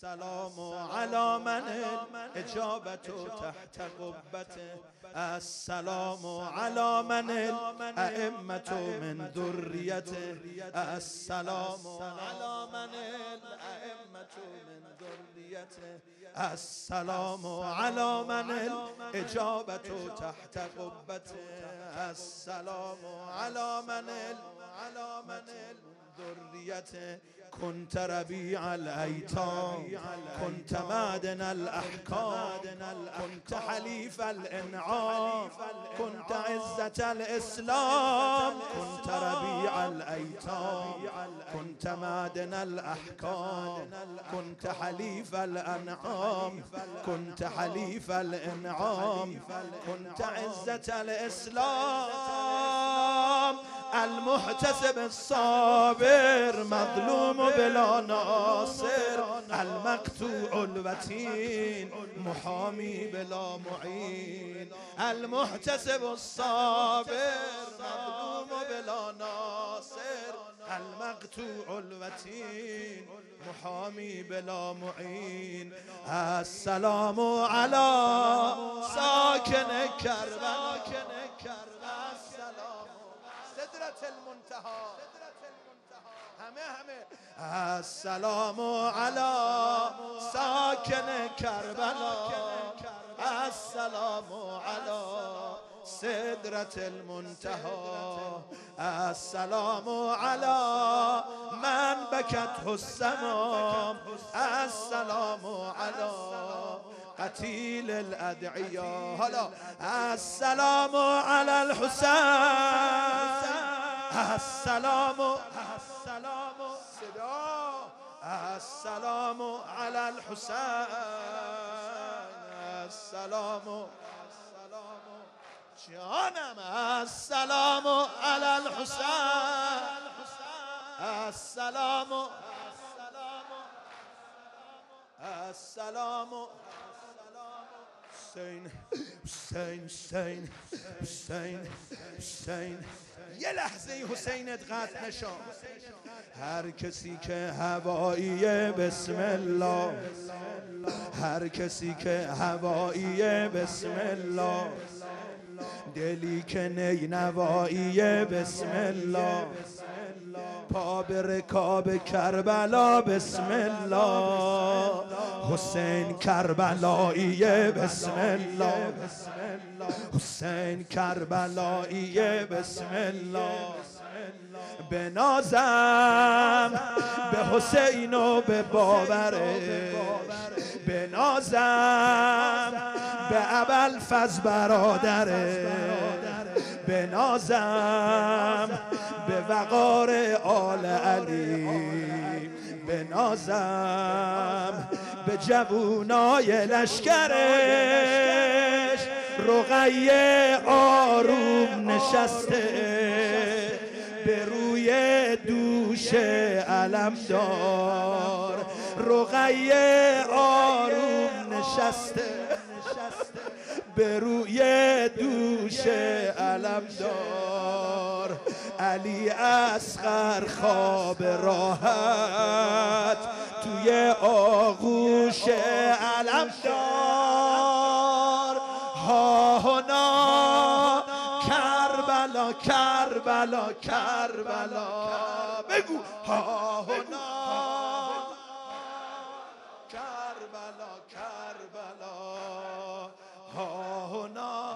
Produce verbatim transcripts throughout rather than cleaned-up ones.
السلام على من اجابة تحت قبته السلام على من الائمة من ذريته السلام على من الائمة من ذريته السلام على من الاجابة تحت قبته السلام على من على من ذريته كنت ربيع الأيتام كنت معدن الأحكام كنت حليف الإنعام كنت عزة الإسلام كنت ربيع الأيتام كنت معدن الأحكام كنت حليف الأنعام كنت حليف الإنعام كنت عزة الإسلام المحتسب الصابر مظلوم بلا ناصر المقطوع الوتين محامي بلا معين المحتسب الصابر مظلوم بلا ناصر المقطوع الوتين محامي بلا معين السلام على ساكن كربلاء السلام سدرة المنتهى همه همه السلام على ساكن کربلا السلام على سدرة المنتهى السلام على من بكته السماء السلام على قتيل الأدعياء هلا السلام على الحسين السلام السلام صدا السلام على الحسين السلام السلام جانم السلام على الحسين السلام السلام حسین حسین حسین حسین حسین یه لحظه حسینت قطع نشو هر کسی که هوایی بسم الله هر کسی که هوایی بسم الله دلی که نینوایی بسم الله پا به رکاب کربلا بسم الله حسین کربلایی بسم الله حسین کربلایی بسم الله بنازم به حسین و به باورش بنازم به ابوالفضل برادرش بنازم به وقار آل علی بنازم به جوونای لشکرش رقیه آروم نشسته به روی دوش علمدار رقیه آروم نشسته به روی دوش علمدار علی اصغر خواب راحت توی آغوش علمدار ها هنا کربلا کربلا کربلا بگو ها هنا کربلا کربلا ها هنا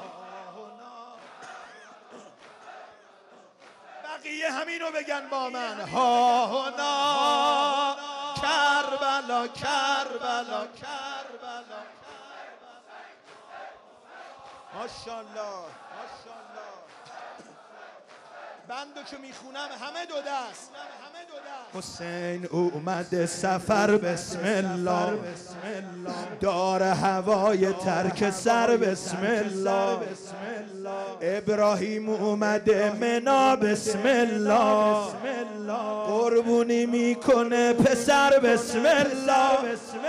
بقیه همینو بگن با من ها هنا کربلا کربلا کربلا ماشاءالله ماشاءالله بندو که میخونم همه دو دست حسین اومد سفر بسم الله دار هوای ترک سر بسم الله ابراهیم اومده منا بسم الله قربونی میکنه پسر بسم الله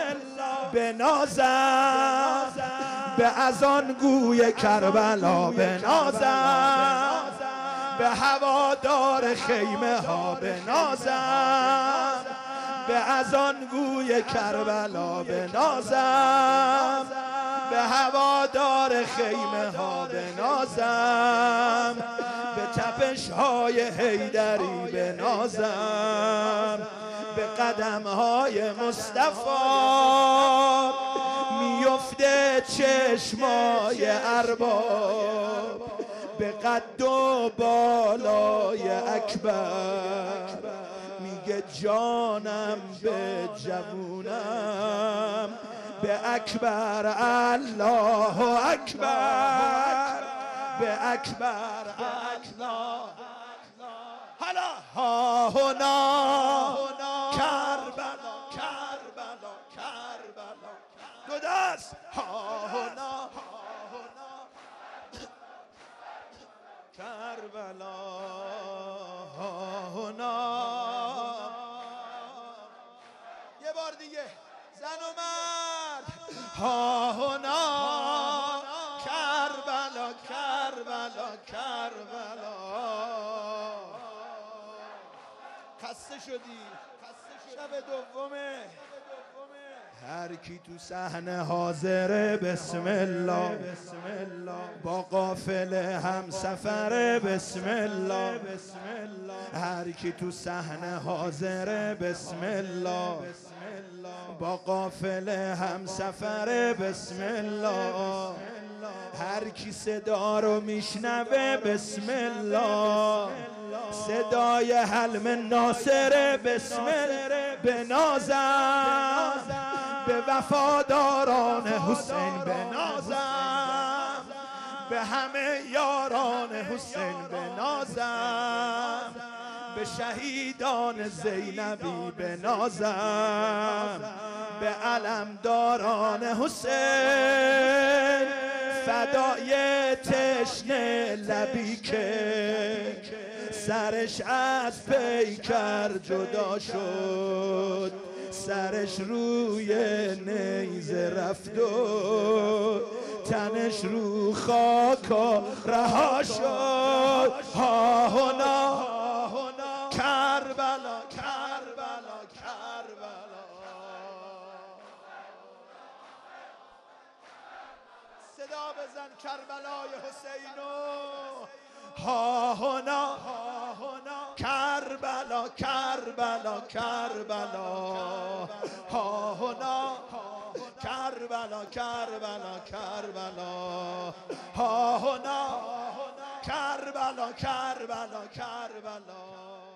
بنازم به اذان گوی کربلا بنازم به هوادار خیمه ها بنازم به از آن گوی کربلا بنازم، به هوادار خیمه ها بنازم، به تپش های حیدری بنازم، به قدم های مصطفی میفته چشمای ارباب، به قد و بالای اکبر میگه جانم به جوونم، به اکبر الله اکبر، به اکبر الله. حالا ها هنا کربلا کربلا کربلا، دو دست ها هنا کربلا ها هنا. یه بار دیگه زن و مرد ها هنا کربلا کربلا کربلا. خسته شدی؟ شب دومه. هر کی تو صحنه حاضره بسم الله، با قافله هم سفره بسم الله. هر کی تو صحنه حاضره بسم الله، با قافله هم سفره بسم الله. هر کی صدا رو میشنوه بسم الله، صدای حلم ناصر بسم الله. بنازم به وفاداران حسین بنازم، به همه یاران حسین بنازم، به شهیدان زینبی بنازم، به علمداران حسین فدای تشنه لبی که سرش از پیکر جدا شد، سرش روی نیزه رفت و تنش رو خاک رها شد. ها هنا کربلا کربلا کربلا. صدا بزن کربلای حسینو. ها هنا کربلا کربلا کربلا. ها هنا کربلا کربلا کربلا. ها هنا کربلا کربلا کربلا.